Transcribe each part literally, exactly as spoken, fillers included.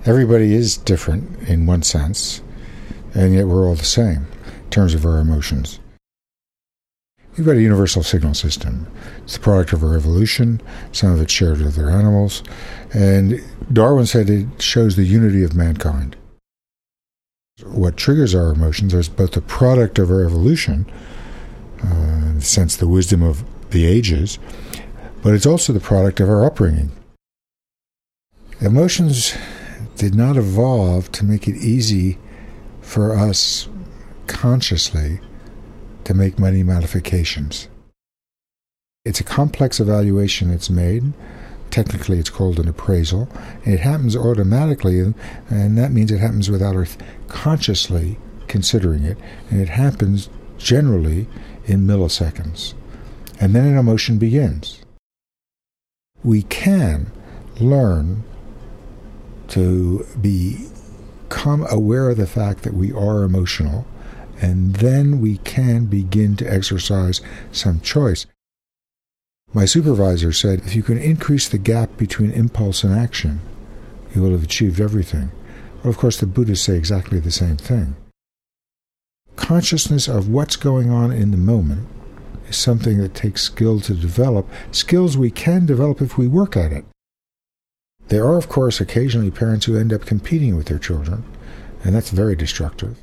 Everybody is different in one sense, and yet we're all the same in terms of our emotions. We've got a universal signal system. It's the product of our evolution. Some of it's shared with other animals. And Darwin said it shows the unity of mankind. What triggers our emotions is both the product of our evolution, uh, in the sense the wisdom of the ages, but it's also the product of our upbringing. Emotions did not evolve to make it easy for us consciously to make money modifications. It's a complex evaluation that's made. Technically, it's called an appraisal. And it happens automatically, and that means it happens without our consciously considering it. And it happens generally in milliseconds. And then an emotion begins. We can learn to become aware of the fact that we are emotional, and then we can begin to exercise some choice. My supervisor said, if you can increase the gap between impulse and action, you will have achieved everything. Well, of course, the Buddhists say exactly the same thing. Consciousness of what's going on in the moment is something that takes skill to develop, skills we can develop if we work at it. There are, of course, occasionally parents who end up competing with their children, and that's very destructive.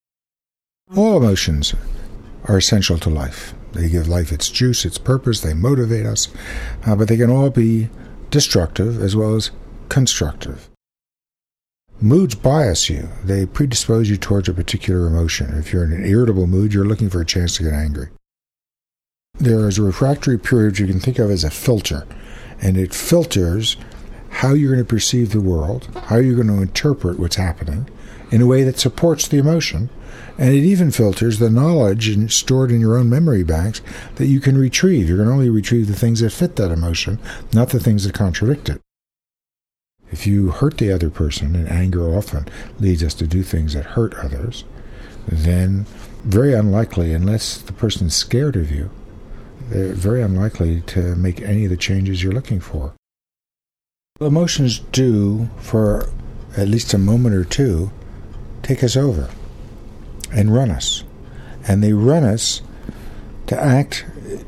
All emotions are essential to life. They give life its juice, its purpose, they motivate us, uh, but they can all be destructive as well as constructive. Moods bias you. They predispose you towards a particular emotion. If you're in an irritable mood, you're looking for a chance to get angry. There is a refractory period you can think of as a filter, and it filters how you're going to perceive the world, how you're going to interpret what's happening in a way that supports the emotion, and it even filters the knowledge in, stored in your own memory banks that you can retrieve. You can only retrieve the things that fit that emotion, not the things that contradict it. If you hurt the other person, and anger often leads us to do things that hurt others, then very unlikely, unless the person is scared of you, they're very unlikely to make any of the changes you're looking for. Emotions do, for at least a moment or two, take us over and run us. And they run us to act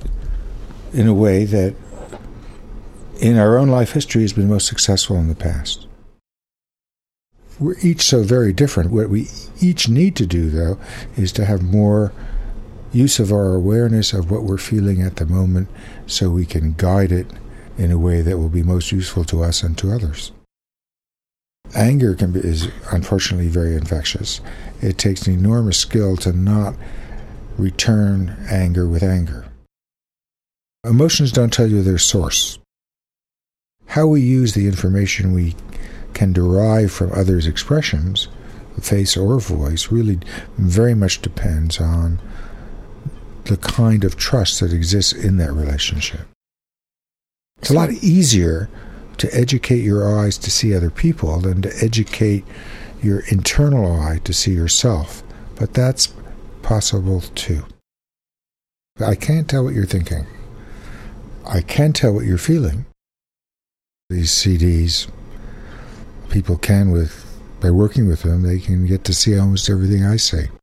in a way that in our own life history has been most successful in the past. We're each so very different. What we each need to do, though, is to have more use of our awareness of what we're feeling at the moment so we can guide it in a way that will be most useful to us and to others. Anger can be, is unfortunately very infectious. It takes an enormous skill to not return anger with anger. Emotions don't tell you their source. How we use the information we can derive from others' expressions, face or voice, really very much depends on the kind of trust that exists in that relationship. It's a lot easier to educate your eyes to see other people than to educate your internal eye to see yourself. But that's possible too. I can't tell what you're thinking. I can tell what you're feeling. These C Ds, people can, with by working with them, they can get to see almost everything I say.